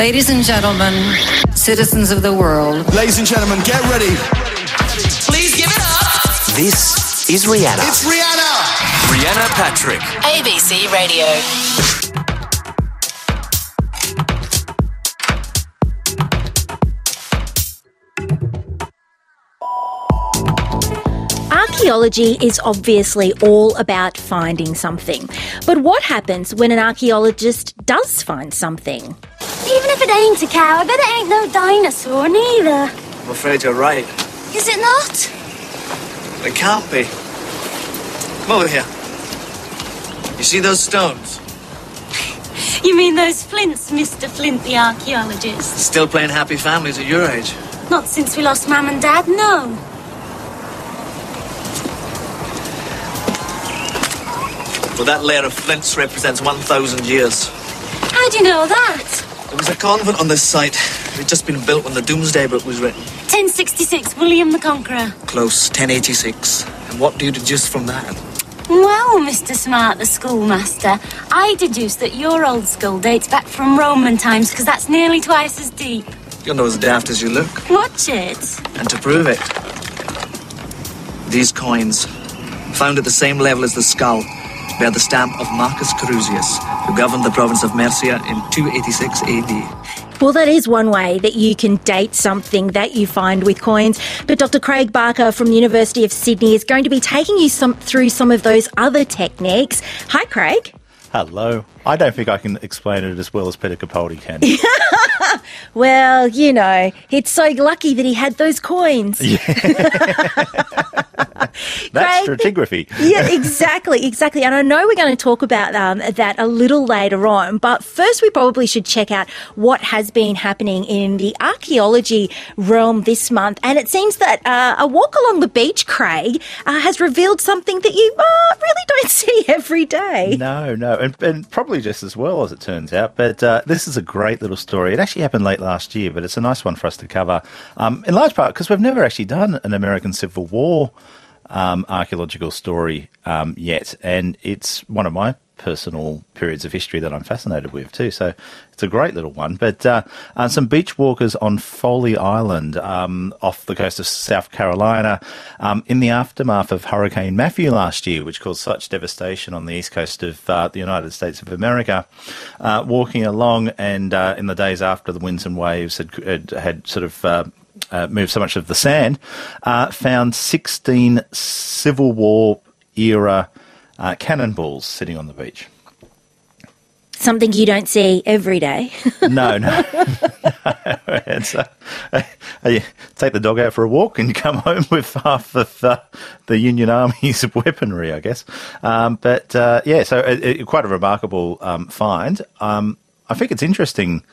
Ladies and gentlemen, citizens of the world. Ladies and gentlemen, get ready. Please give it up. This is Rihanna. It's Rihanna. Rihanna Patrick. ABC Radio. Archaeology is obviously all about finding something. But what happens when an archaeologist does find something? Even if it ain't a cow, I bet it ain't no dinosaur neither. I'm afraid you're right. Is it not? It can't be. Come over here. You see those stones? You mean those flints, Mr. Flint, the archaeologist? Still playing happy families at your age? Not since we lost Mum and Dad, no. Well, that layer of flints represents 1,000 years. How do you know that? There was a convent on this site. It had just been built when the Doomsday Book was written. 1066, William the Conqueror. Close, 1086. And what do you deduce from that? Well, Mr. Smart, the schoolmaster, I deduce that your old school dates back from Roman times, because that's nearly twice as deep. You're not as daft as you look. Watch it. And to prove it, these coins, found at the same level as the skull, bear the stamp of Marcus Carusius, who governed the province of Mercia in 286 AD. Well, that is one way that you can date something that you find with coins. But Dr. Craig Barker from the University of Sydney is going to be taking you through some of those other techniques. Hi, Craig. Hello. I don't think I can explain it as well as Peter Capaldi can. Well, you know, it's so lucky that he had those coins. Yeah. That's stratigraphy. Yeah, exactly. And I know we're going to talk about that a little later on, but first we probably should check out what has been happening in the archaeology realm this month. And it seems that a walk along the beach, Craig, has revealed something that you really don't see every day. No, and probably just as well as it turns out. But this is a great little story. It actually happened late last year, but it's a nice one for us to cover, in large part because we've never actually done an American Civil War archaeological story yet, and it's one of my personal periods of history that I'm fascinated with too, so it's a great little one. But some beach walkers on Foley Island off the coast of South Carolina in the aftermath of Hurricane Matthew last year, which caused such devastation on the east coast of the United States of America, walking along, and in the days after the winds and waves had sort of moved so much of the sand, found 16 Civil War era cannonballs sitting on the beach. Something you don't see every day. No. It's, you take the dog out for a walk and you come home with half of the Union Army's weaponry, I guess. So quite a remarkable find. I think it's interesting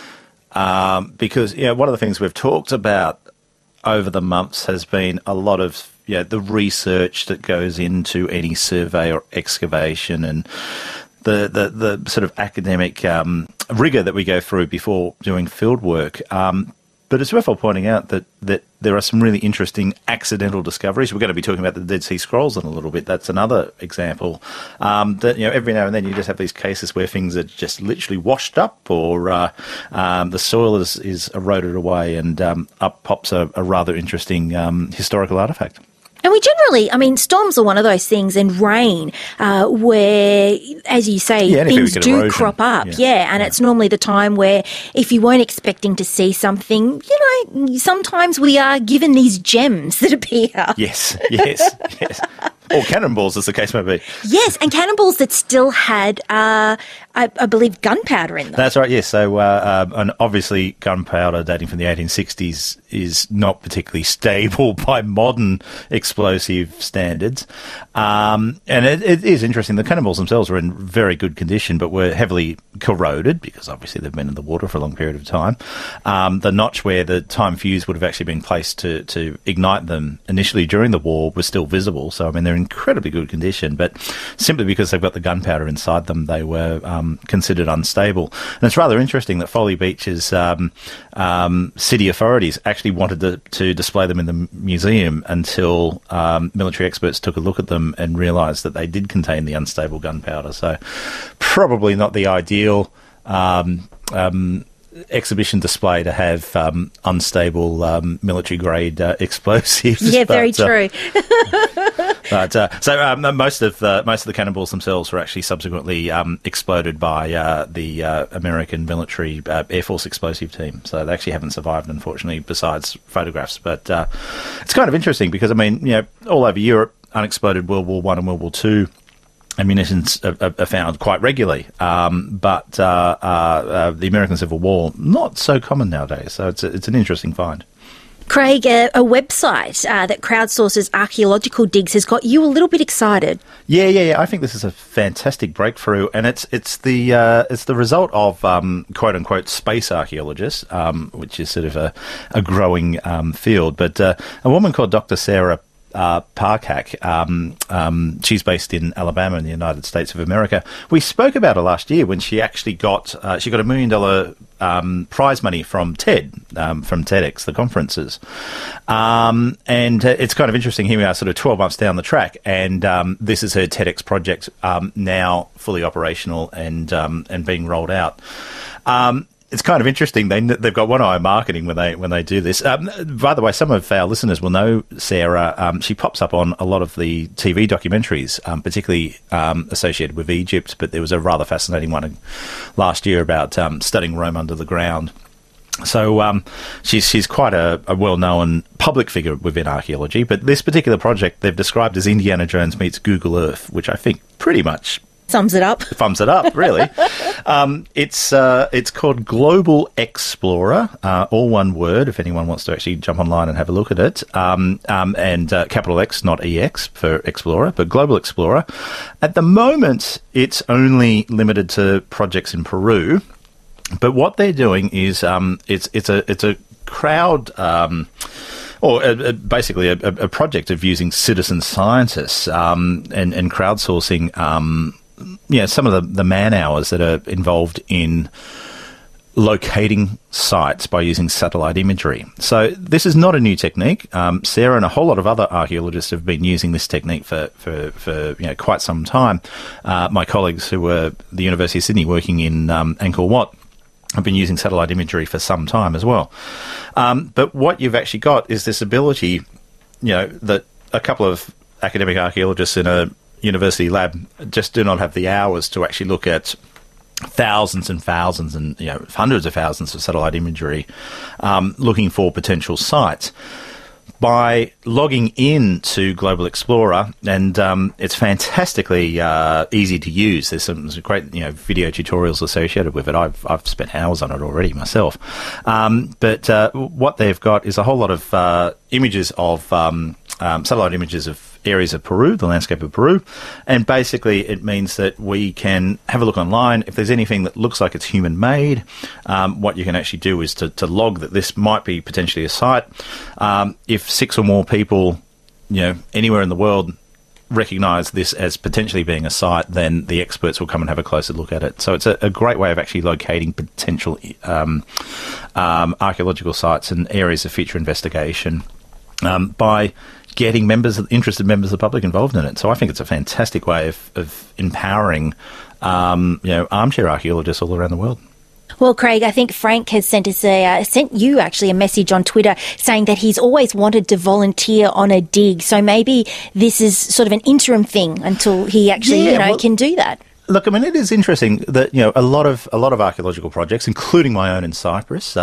because one of the things we've talked about over the months has been a lot of the research that goes into any survey or excavation, and the sort of academic rigour that we go through before doing field work. But it's worthwhile pointing out that there are some really interesting accidental discoveries. We're going to be talking about the Dead Sea Scrolls in a little bit. That's another example. That every now and then you just have these cases where things are just literally washed up, or the soil is eroded away, and up pops a rather interesting historical artefact. And we generally, storms are one of those things, and rain, where, as you say, things do erosion. Crop up. And it's normally the time where, if you weren't expecting to see something, sometimes we are given these gems that appear. Yes. Or cannonballs, as the case may be. Yes, and cannonballs that still had, I believe, gunpowder in them. That's right, yes. So, and obviously gunpowder dating from the 1860s is not particularly stable by modern explosive standards. And it is interesting. The cannonballs themselves were in very good condition, but were heavily corroded because obviously they've been in the water for a long period of time. The notch where the time fuse would have actually been placed to ignite them initially during the war was still visible. So, they're in incredibly good condition, but simply because they've got the gunpowder inside them, they were considered unstable. And it's rather interesting that Foley Beach's city authorities actually wanted to display them in the museum until military experts took a look at them and realised that they did contain the unstable gunpowder. So probably not the ideal exhibition display to have unstable military-grade explosives. Yeah, very true. But most of the cannonballs themselves were actually subsequently exploded by the American military Air Force explosive team. So they actually haven't survived, unfortunately, besides photographs. But it's kind of interesting because, I mean, all over Europe, unexploded World War I and World War II ammunitions are found quite regularly, but the American Civil War, not so common nowadays. So it's an interesting find. Craig, a website that crowdsources archaeological digs has got you a little bit excited. Yeah. I think this is a fantastic breakthrough, and it's the result of quote unquote space archaeologists, which is sort of a growing field. But a woman called Dr. Sarah Parcak, she's based in Alabama in the United States of America. We spoke about her last year when she actually got $1 million prize money from TED, from TEDx, the conferences. And it's kind of interesting, here we are sort of 12 months down the track, and this is her TEDx project now fully operational and being rolled out. It's kind of interesting. They've got one eye on marketing when they do this. By the way, some of our listeners will know Sarah. She pops up on a lot of the TV documentaries, particularly associated with Egypt. But there was a rather fascinating one last year about studying Rome under the ground. So she's quite a well-known public figure within archaeology. But this particular project they've described as Indiana Jones meets Google Earth, which I think pretty much sums it up. Thumbs it up, really. It's called Global Explorer, all one word, if anyone wants to actually jump online and have a look at it. And capital X, not EX, for Explorer, but Global Explorer. At the moment, it's only limited to projects in Peru. But what they're doing is it's a crowd... basically a project of using citizen scientists and crowdsourcing some of the man hours that are involved in locating sites by using satellite imagery. So this is not a new technique. Sarah and a whole lot of other archaeologists have been using this technique for quite some time. My colleagues who were at the University of Sydney working in Angkor Wat have been using satellite imagery for some time as well. But what you've actually got is this ability, that a couple of academic archaeologists in a university lab just do not have the hours to actually look at thousands and thousands and hundreds of thousands of satellite imagery looking for potential sites. By logging in to Global Explorer, and it's fantastically easy to use. There's some great video tutorials associated with it. I've spent hours on it already myself. But what they've got is a whole lot of images of satellite images of areas of Peru, the landscape of Peru, and basically it means that we can have a look online. If there's anything that looks like it's human-made, what you can actually do is to log that this might be potentially a site. If 6 or more people, anywhere in the world recognise this as potentially being a site, then the experts will come and have a closer look at it. So it's a great way of actually locating potential archaeological sites and areas of future investigation by getting interested members of the public involved in it. So I think it's a fantastic way of empowering, armchair archaeologists all around the world. Well, Craig, I think Frank has sent you a message on Twitter saying that he's always wanted to volunteer on a dig. So maybe this is sort of an interim thing until he actually, can do that. Look, I mean, it is interesting that a lot of archaeological projects, including my own in Cyprus,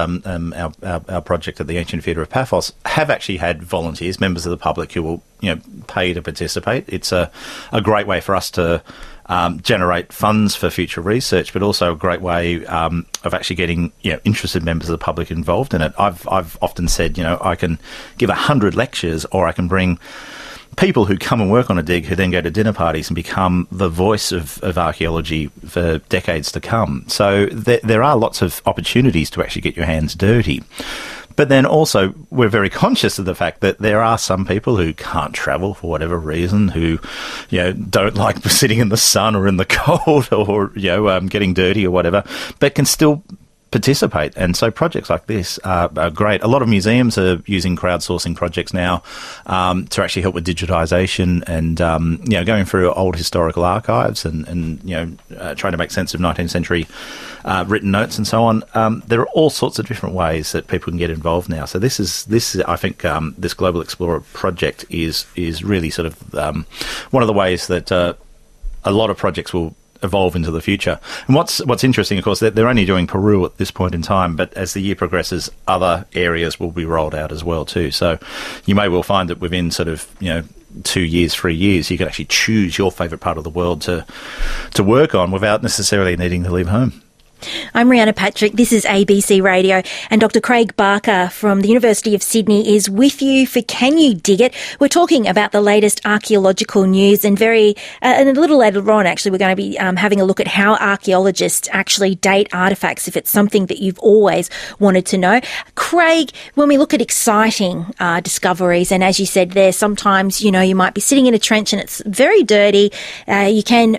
our project at the Ancient Theatre of Paphos, have actually had volunteers, members of the public, who will pay to participate. It's a great way for us to generate funds for future research, but also a great way of actually getting interested members of the public involved in it. I've often said I can give 100 lectures, or I can bring people who come and work on a dig who then go to dinner parties and become the voice of archaeology for decades to come. So there are lots of opportunities to actually get your hands dirty. But then also we're very conscious of the fact that there are some people who can't travel for whatever reason, who don't like sitting in the sun or in the cold or getting dirty or whatever, but can still participate. And so projects like this are great. A lot of museums are using crowdsourcing projects now to actually help with digitisation and, going through old historical archives and trying to make sense of 19th century written notes and so on. There are all sorts of different ways that people can get involved now. So this is I think this Global Explorer project is really sort of one of the ways that a lot of projects will evolve into the future. And what's interesting, of course, they're only doing Peru at this point in time, but as the year progresses, other areas will be rolled out as well too. So you may well find that within sort of 2 years, 3 years, you can actually choose your favourite part of the world to work on without necessarily needing to leave home. I'm Rhianna Patrick. This is ABC Radio, and Dr. Craig Barker from the University of Sydney is with you for Can You Dig It? We're talking about the latest archaeological news, and and a little later on, actually, we're going to be having a look at how archaeologists actually date artefacts, if it's something that you've always wanted to know. Craig, when we look at exciting discoveries, and as you said there, sometimes, you might be sitting in a trench and it's very dirty. You can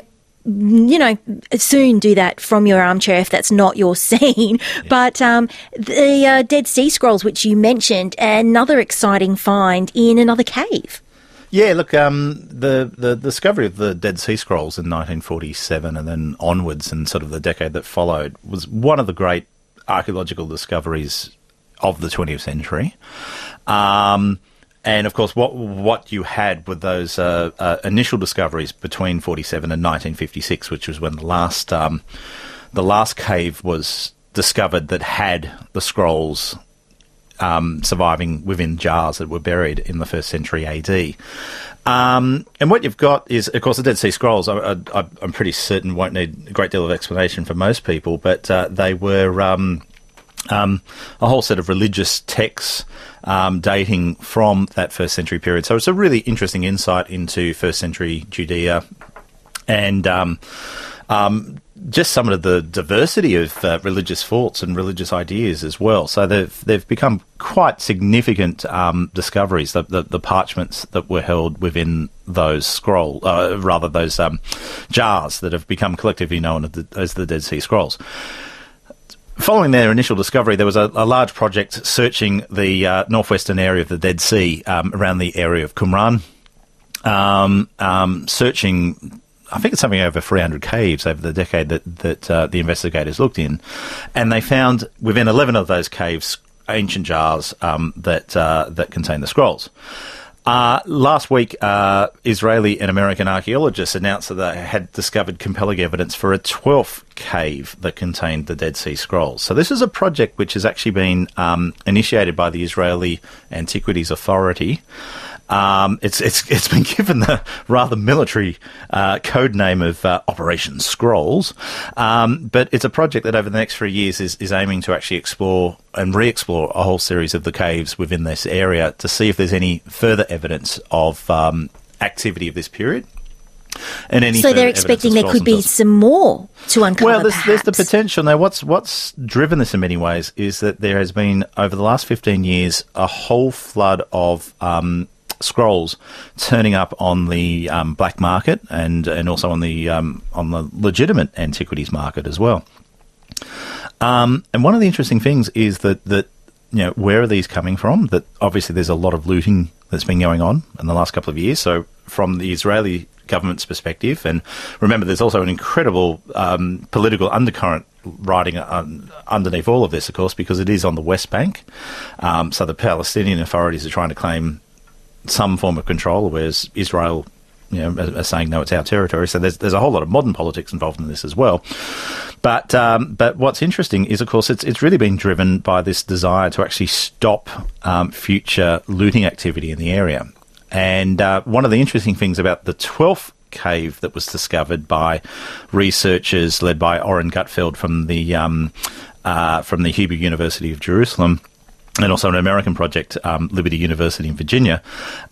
soon do that from your armchair if that's not your scene. Yeah. But the Dead Sea Scrolls, which you mentioned, another exciting find in another cave. Yeah, look, the discovery of the Dead Sea Scrolls in 1947 and then onwards and sort of the decade that followed was one of the great archaeological discoveries of the 20th century. And, of course, what you had with those initial discoveries between 47 and 1956, which was when the last cave was discovered that had the scrolls surviving within jars that were buried in the 1st century AD. And what you've got is, of course, the Dead Sea Scrolls, I'm pretty certain won't need a great deal of explanation for most people, but they were a whole set of religious texts dating from that 1st century period. So it's a really interesting insight into 1st century Judea and just some of the diversity of religious thoughts and religious ideas as well. So they've become quite significant discoveries, the parchments that were held within those those jars that have become collectively known as the Dead Sea Scrolls. Following their initial discovery, there was a large project searching the northwestern area of the Dead Sea around the area of Qumran, searching, I think it's something over 300 caves over the decade that the investigators looked in, and they found within 11 of those caves ancient jars that contain the scrolls. Last week, Israeli and American archaeologists announced that they had discovered compelling evidence for a 12th cave that contained the Dead Sea Scrolls. So this is a project which has actually been initiated by the Israeli Antiquities Authority. It's been given the rather military code name of Operation Scrolls, but it's a project that over the next 3 years is aiming to actually explore and re-explore a whole series of the caves within this area to see if there's any further evidence of activity of this period. And so they're expecting there could be some more to uncover. Well, there's the potential. Now, what's driven this in many ways is that there has been, over the last 15 years, a whole flood of scrolls turning up on the black market and also on the legitimate antiquities market as well. And one of the interesting things is that where are these coming from? That obviously there's a lot of looting that's been going on in the last couple of years. So from the Israeli government's perspective, and remember there's also an incredible political undercurrent riding underneath all of this, of course, because it is on the West Bank. So the Palestinian authorities are trying to claim some form of control, whereas Israel, are saying no, it's our territory. So there's a whole lot of modern politics involved in this as well. But what's interesting is, of course, it's really been driven by this desire to actually stop future looting activity in the area. And one of the interesting things about the 12th cave that was discovered by researchers led by Oren Gutfeld from the Hebrew University of Jerusalem, and also an American project, Liberty University in Virginia,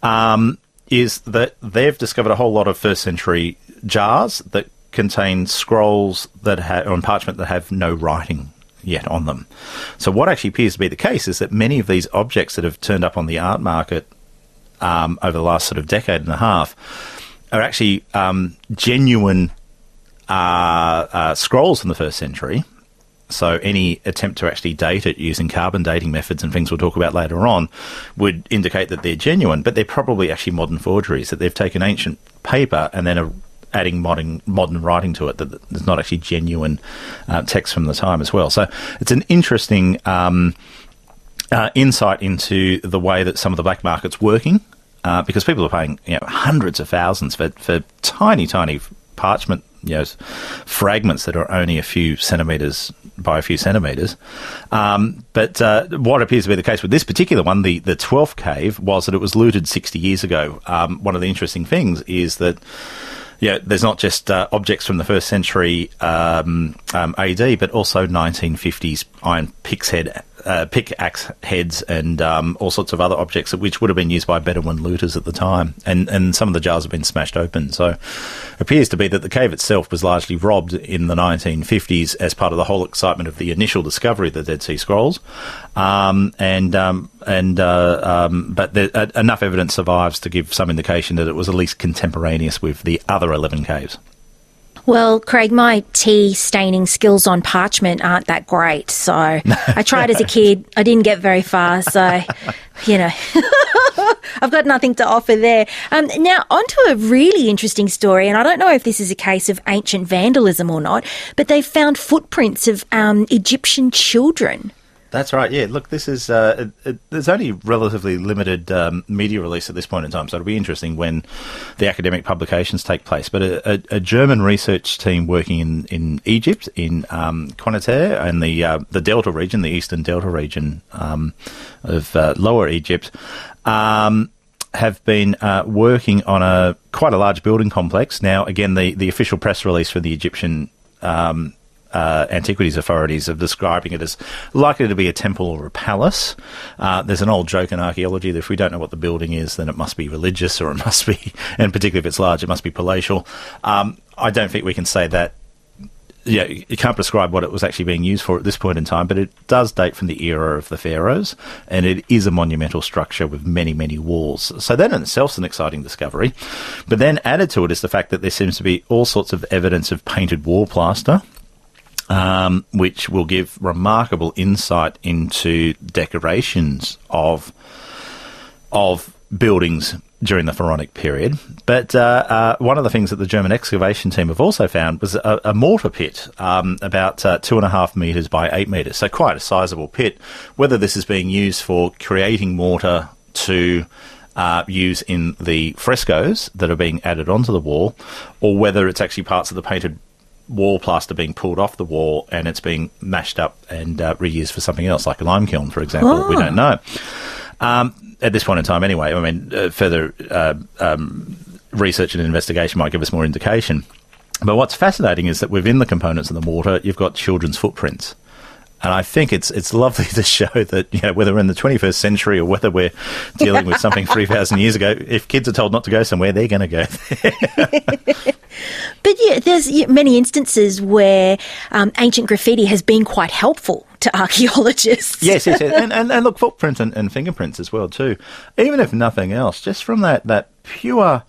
is that they've discovered a whole lot of 1st century jars that contain scrolls on parchment that have no writing yet on them. So what actually appears to be the case is that many of these objects that have turned up on the art market over the last sort of decade and a half are actually genuine scrolls from the 1st century, So any attempt to actually date it using carbon dating methods and things we'll talk about later on would indicate that they're genuine, but they're probably actually modern forgeries, that they've taken ancient paper and then are adding modern writing to it, that there's not actually genuine text from the time as well. So it's an interesting insight into the way that some of the black market's working, because people are paying hundreds of thousands for tiny parchment fragments that are only a few centimetres by a few centimetres. But what appears to be the case with this particular one, the 12th cave, was that it was looted 60 years ago. One of the interesting things is that there's not just objects from the 1st century AD, but also 1950s iron pickaxe heads and all sorts of other objects which would have been used by Bedouin looters at the time. And some of the jars have been smashed open. So it appears to be that the cave itself was largely robbed in the 1950s as part of the whole excitement of the initial discovery of the Dead Sea Scrolls. But enough evidence survives to give some indication that it was at least contemporaneous with the other 11 caves. Well, Craig, my tea staining skills on parchment aren't that great. So I tried as a kid. I didn't get very far. So, I've got nothing to offer there. Now, onto a really interesting story. And I don't know if this is a case of ancient vandalism or not, but they've found footprints of Egyptian children. That's right, yeah. Look, this is there's only relatively limited media release at this point in time, so it'll be interesting when the academic publications take place. But a German research team working in Egypt, in Qanater, and the Delta region, the eastern Delta region of Lower Egypt, have been working on quite a large building complex. Now, again, the official press release for the Egyptian antiquities authorities are describing it as likely to be a temple or a palace. There's an old joke in archaeology that if we don't know what the building is, then it must be religious, or it must be, and particularly if it's large, it must be palatial. I don't think we can say that. You can't prescribe what it was actually being used for at this point in time, but it does date from the era of the pharaohs, and it is a monumental structure with many, many walls. So that in itself is an exciting discovery. But then added to it is the fact that there seems to be all sorts of evidence of painted wall plaster, which will give remarkable insight into decorations of buildings during the Pharaonic period. But one of the things that the German excavation team have also found was a mortar pit, about 2.5 metres by 8 metres, so quite a sizable pit. Whether this is being used for creating mortar to use in the frescoes that are being added onto the wall, or whether it's actually parts of the painted wall plaster being pulled off the wall and it's being mashed up and reused for something else, like a lime kiln, for example. We don't know. At this point in time, anyway, I mean, further research and investigation might give us more indication. But what's fascinating is that within the components of the mortar, you've got children's footprints. And I think it's lovely to show that, whether we're in the 21st century or whether we're dealing with something 3,000 years ago, if kids are told not to go somewhere, they're going to go there. But there's many instances where ancient graffiti has been quite helpful to archaeologists. Yes. And look, footprints and fingerprints as well, too. Even if nothing else, just from that pure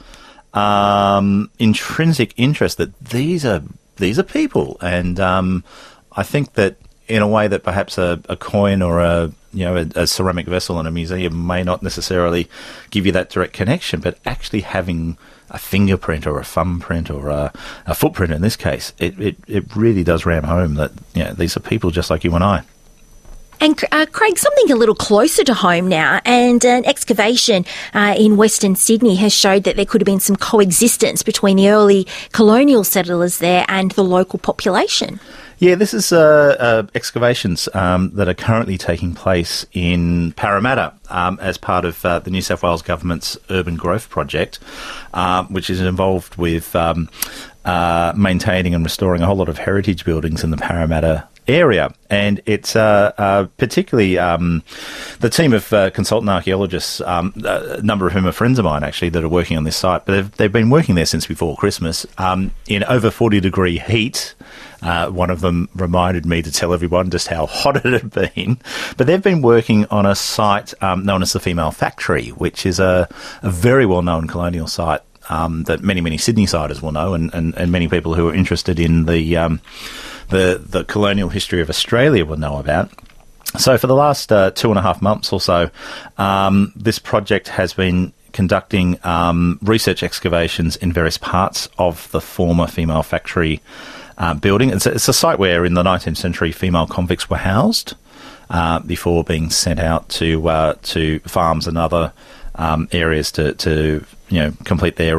intrinsic interest that these are people. And I think that in a way that perhaps a coin or a ceramic vessel in a museum may not necessarily give you that direct connection, but actually having a fingerprint or a thumbprint or a footprint in this case, it really does ram home that these are people just like you and I. And Craig, something a little closer to home now, and an excavation in Western Sydney has showed that there could have been some coexistence between the early colonial settlers there and the local population. Yeah, this is excavations that are currently taking place in Parramatta as part of the New South Wales Government's Urban Growth Project, which is involved with maintaining and restoring a whole lot of heritage buildings in the Parramatta area. And it's particularly the team of consultant archaeologists, a number of whom are friends of mine actually, that are working on this site, but they've been working there since before Christmas in over 40-degree heat. One of them reminded me to tell everyone just how hot it had been. But they've been working on a site known as the Female Factory, which is a very well-known colonial site that many Sydney-siders will know, and many people who are interested in the the colonial history of Australia will know about. So for the last 2.5 months or so, this project has been conducting research excavations in various parts of the former female factory building. It's a site where in the 19th century female convicts were housed before being sent out to farms and other areas to complete their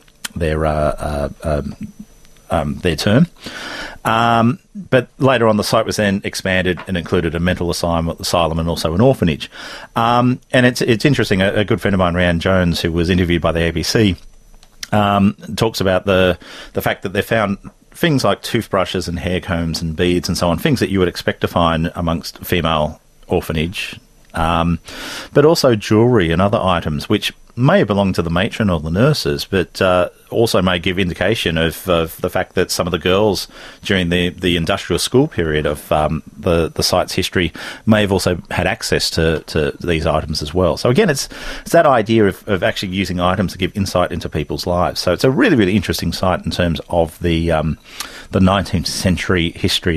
term. But later on, the site was then expanded and included a mental asylum and also an orphanage. And it's interesting. A good friend of mine, Rhiannon Jones, who was interviewed by the ABC, talks about the fact that they found things like toothbrushes and hair combs and beads and so on, things that you would expect to find amongst female orphanage, but also jewellery and other items which may belong to the matron or the nurses, but also may give indication of the fact that some of the girls during the industrial school period of the site's history may have also had access to these items as well. So again, it's that idea of actually using items to give insight into people's lives. So it's a really, really interesting site in terms of the 19th century history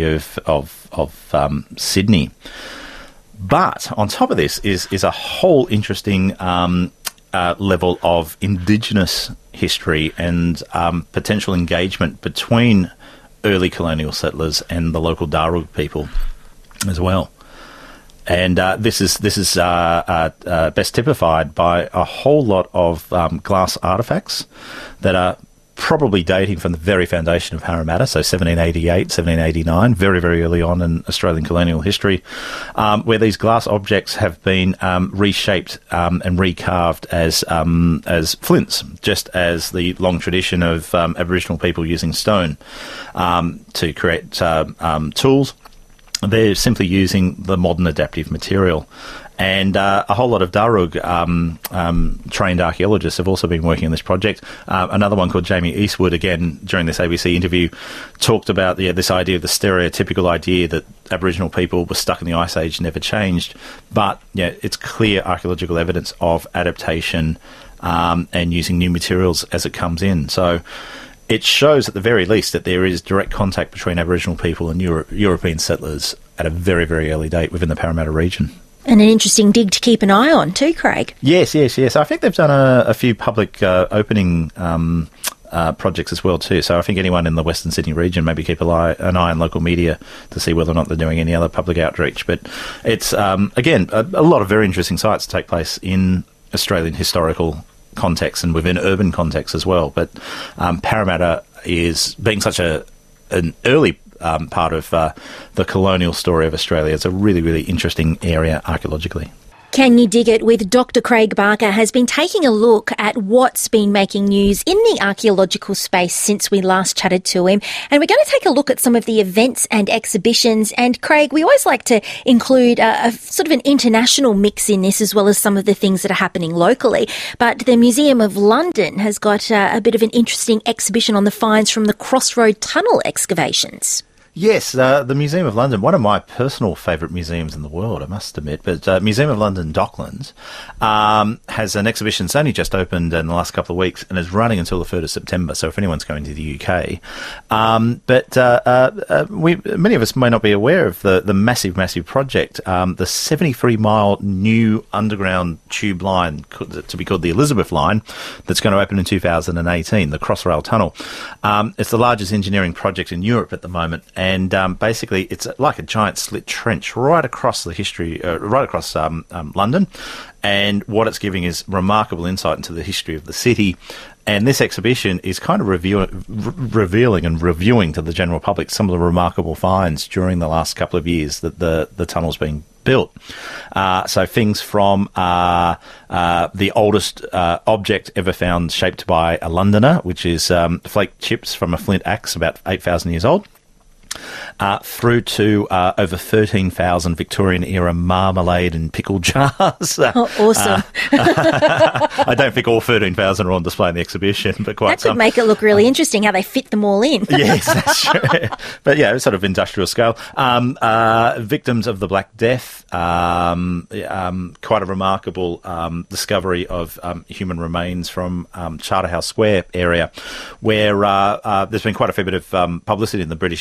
of Sydney. But on top of this is a whole interesting level of Indigenous history and potential engagement between early colonial settlers and the local Darug people as well. And this is best typified by a whole lot of glass artefacts that are probably dating from the very foundation of Parramatta, so 1788, 1789, very, very early on in Australian colonial history, where these glass objects have been reshaped and recarved as flints, just as the long tradition of Aboriginal people using stone to create tools. They're simply using the modern adaptive material. And a whole lot of Darug trained archaeologists have also been working on this project. Another one called Jamie Eastwood, again, during this ABC interview, talked about this idea, the stereotypical idea that Aboriginal people were stuck in the Ice Age, never changed. But it's clear archaeological evidence of adaptation and using new materials as it comes in. So it shows at the very least that there is direct contact between Aboriginal people and European settlers at a very, very early date within the Parramatta region. And an interesting dig to keep an eye on too, Craig. Yes. I think they've done a few public opening projects as well too. So I think anyone in the Western Sydney region maybe keep an eye on local media to see whether or not they're doing any other public outreach. But it's, again, a lot of very interesting sites take place in Australian historical context and within urban context as well. But Parramatta is being such an early part of the colonial story of Australia. It's a really, really interesting area archaeologically. Can You Dig It with Dr. Craig Barker has been taking a look at what's been making news in the archaeological space since we last chatted to him. And we're going to take a look at some of the events and exhibitions. And Craig, we always like to include a sort of an international mix in this, as well as some of the things that are happening locally. But the Museum of London has got a bit of an interesting exhibition on the finds from the Crossroad Tunnel excavations. Yes, the Museum of London, one of my personal favourite museums in the world, I must admit, but Museum of London Docklands has an exhibition that's only just opened in the last couple of weeks and is running until the 3rd of September, so if anyone's going to the UK. Many of us may not be aware of the massive, massive project, the 73-mile new underground tube line, to be called the Elizabeth Line, that's going to open in 2018, the Crossrail Tunnel. It's the largest engineering project in Europe at the moment, and basically it's like a giant slit trench right across the history, right across London. And what it's giving is remarkable insight into the history of the city. And this exhibition is kind of revealing and reviewing to the general public some of the remarkable finds during the last couple of years that the tunnel's been built. So things from the oldest object ever found shaped by a Londoner, which is flake chips from a flint axe about 8,000 years old, through to over 13,000 Victorian-era marmalade and pickle jars. Awesome. I don't think all 13,000 are on display in the exhibition, but quite that could make it look really interesting, how they fit them all in. Yes, that's true. But yeah, it's sort of industrial scale. Victims of the Black Death, quite a remarkable discovery of human remains from Charterhouse Square area, where there's been quite a fair bit of publicity in the British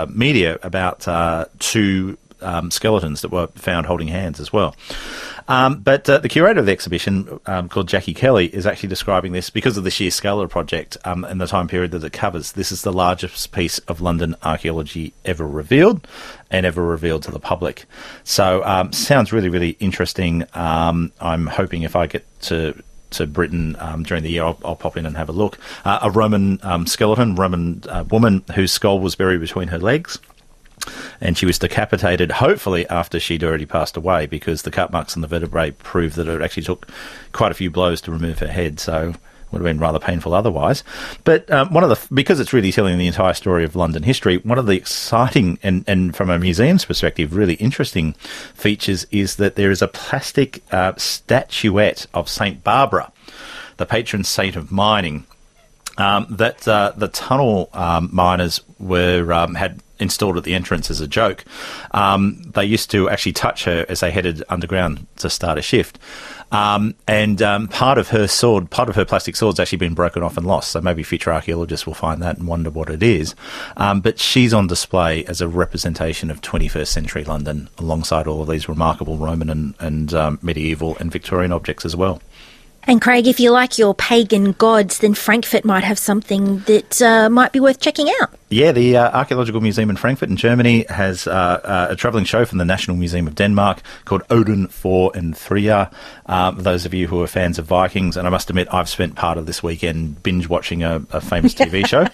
media about two skeletons that were found holding hands as well. But the curator of the exhibition, called Jackie Kelly, is actually describing this because of the sheer scale of the project and the time period that it covers. This is the largest piece of London archaeology ever revealed to the public. So sounds really, really interesting. I'm hoping if I get to Britain during the year, I'll pop in and have a look. A Roman skeleton, Roman woman whose skull was buried between her legs. And she was decapitated, hopefully after she'd already passed away, because the cut marks on the vertebrae proved that it actually took quite a few blows to remove her head, so it would have been rather painful otherwise. But because it's really telling the entire story of London history, one of the exciting and from a museum's perspective, really interesting features is that there is a plastic statuette of St. Barbara, the patron saint of mining, that the tunnel miners had installed at the entrance as a joke. They used to actually touch her as they headed underground to start a shift. And part of her plastic sword's actually been broken off and lost. So maybe future archaeologists will find that and wonder what it is. But she's on display as a representation of 21st century London, alongside all of these remarkable Roman and medieval and Victorian objects as well. And Craig, if you like your pagan gods, then Frankfurt might have something that might be worth checking out. Yeah, the Archaeological Museum in Frankfurt in Germany has a travelling show from the National Museum of Denmark called Odin, Thor and Freya. Those of you who are fans of Vikings, and I must admit I've spent part of this weekend binge-watching a famous TV show.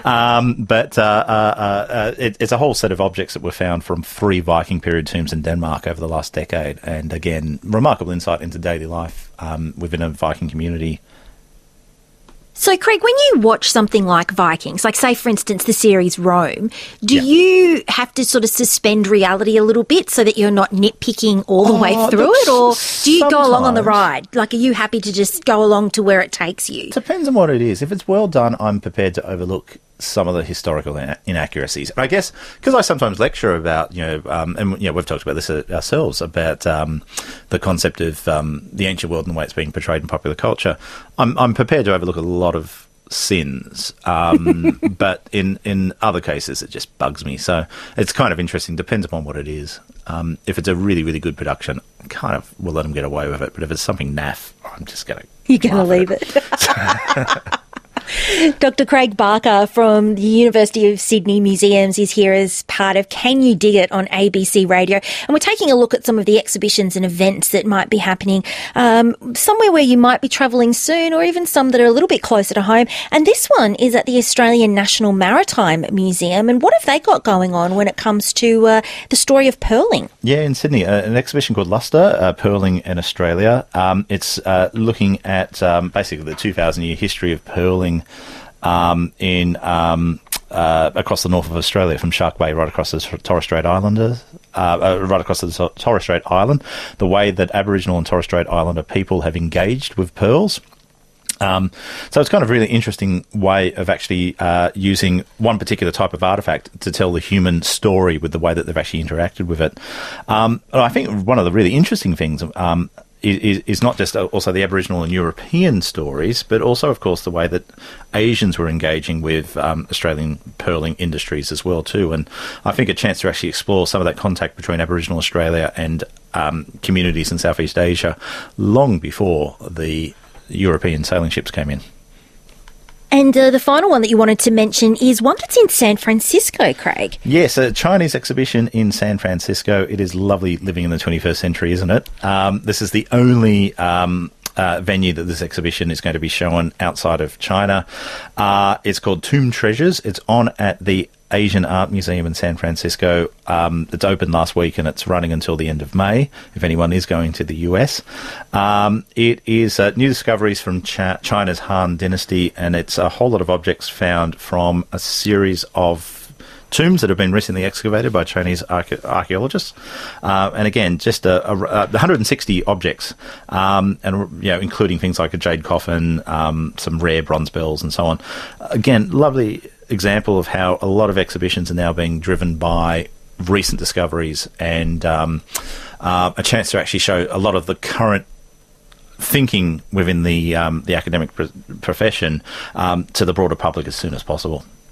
It's a whole set of objects that were found from 3 Viking period tombs in Denmark over the last decade. And again, remarkable insight into daily life within a Viking community. So, Craig, when you watch something like Vikings, like, say, for instance, the series Rome, do you have to sort of suspend reality a little bit so that you're not nitpicking all the way through it? Or do you go along on the ride? Like, are you happy to just go along to where it takes you? Depends on what it is. If it's well done, I'm prepared to overlook some of the historical inaccuracies. I guess because I sometimes lecture about, we've talked about this ourselves, about the concept of the ancient world and the way it's being portrayed in popular culture. I'm prepared to overlook a lot of sins, but in other cases it just bugs me. So it's kind of interesting. Depends upon what it is. If it's a really, really good production, I kind of will let them get away with it. But if it's something naff, I'm just going to... You're going to leave it. Dr. Craig Barker from the University of Sydney Museums is here as part of Can You Dig It on ABC Radio. And we're taking a look at some of the exhibitions and events that might be happening somewhere where you might be travelling soon, or even some that are a little bit closer to home. And this one is at the Australian National Maritime Museum. And what have they got going on when it comes to the story of pearling? Yeah, in Sydney, an exhibition called Luster, Pearling in Australia. It's looking at basically the 2,000-year history of pearling in across the north of Australia, from Shark Bay right across the Torres Strait Islanders, right across the Torres Strait Island, the way that Aboriginal and Torres Strait Islander people have engaged with pearls. So it's kind of a really interesting way of actually using one particular type of artefact to tell the human story with the way that they've actually interacted with it. I think one of the really interesting things is not just also the Aboriginal and European stories, but also, of course, the way that Asians were engaging with Australian pearling industries as well, too. And I think a chance to actually explore some of that contact between Aboriginal Australia and communities in Southeast Asia long before the European sailing ships came in. And the final one that you wanted to mention is one that's in San Francisco, Craig. Yes, a Chinese exhibition in San Francisco. It is lovely living in the 21st century, isn't it? This is the only venue that this exhibition is going to be shown outside of China. It's called Tomb Treasures. It's on at the Asian Art Museum in San Francisco. It's opened last week and it's running until the end of May, if anyone is going to the US. It is new discoveries from China's Han Dynasty, and it's a whole lot of objects found from a series of tombs that have been recently excavated by Chinese archaeologists. And again, just 160 objects, and including things like a jade coffin, some rare bronze bells and so on. Again, lovely example of how a lot of exhibitions are now being driven by recent discoveries and a chance to actually show a lot of the current thinking within the academic profession to the broader public as soon as possible.